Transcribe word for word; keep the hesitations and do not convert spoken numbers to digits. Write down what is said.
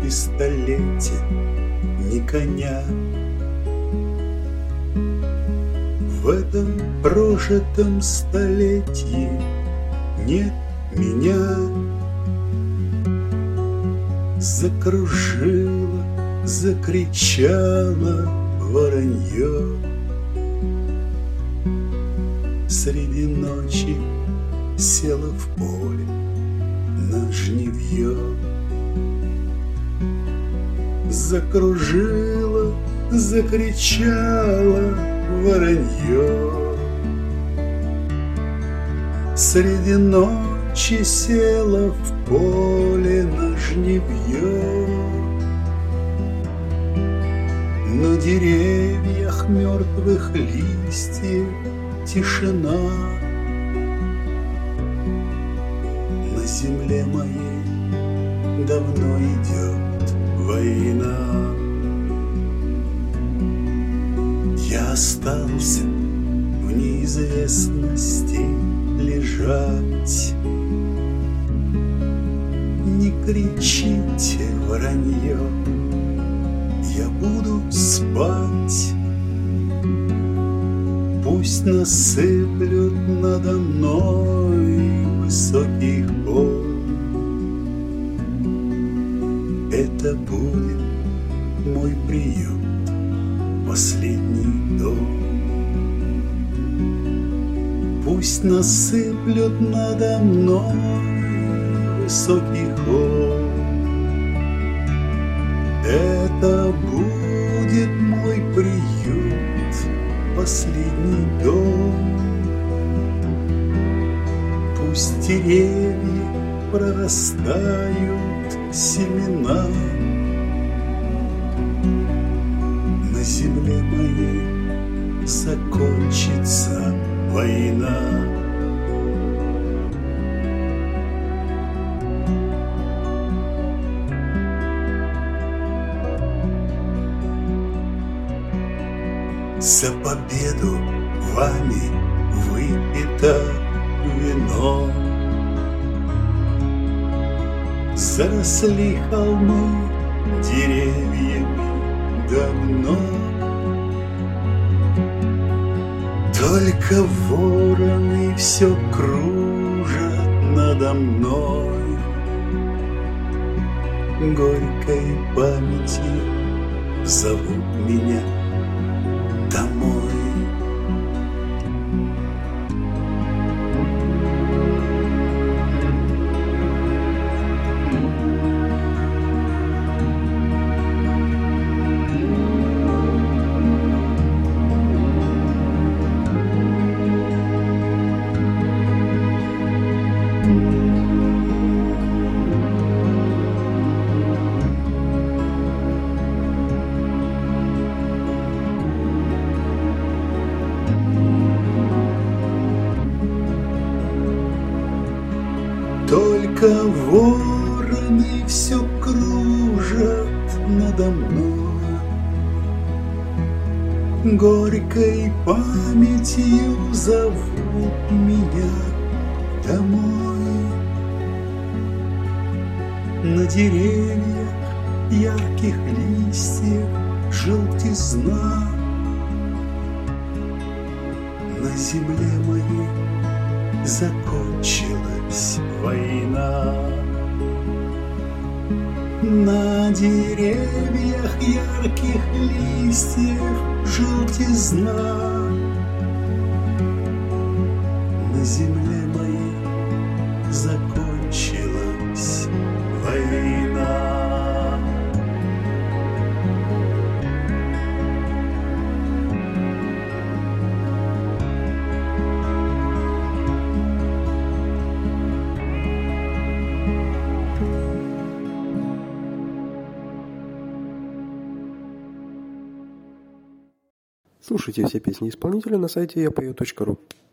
пистолете, ни коня. В этом прожитом столетии нет меня. Закружило, закричало воронье. Среди ночи села в поле на жнивье. Закружило, закричало воронье. Среди ночи села в поле на жнивье. На деревьях мертвых листьев тишина. На земле моей давно идет война. Я остался в неизвестности лежать. Не кричите, воронье, я буду спать. Пусть насыплют надо мной высокий холм. Это будет мой приют, последний дом. Пусть насыплют надо мной высокий холм. Это будет мой приют, последний дом. Пусть деревья прорастают семена. На земле моей закончится война. За победу вами выпито вино. Заросли холмы деревьями давно. Только вороны все кружат надо мной. Горькой памятью зовут меня домой. Только вороны все кружат надо мной. Горькой памятью зовут меня домой. На деревьях ярких листьев желтизна. На земле моей закончилась война. На деревьях ярких листьев желтизна. На земле моей закончилась война. Слушайте все песни исполнителя на сайте я пою точка ру.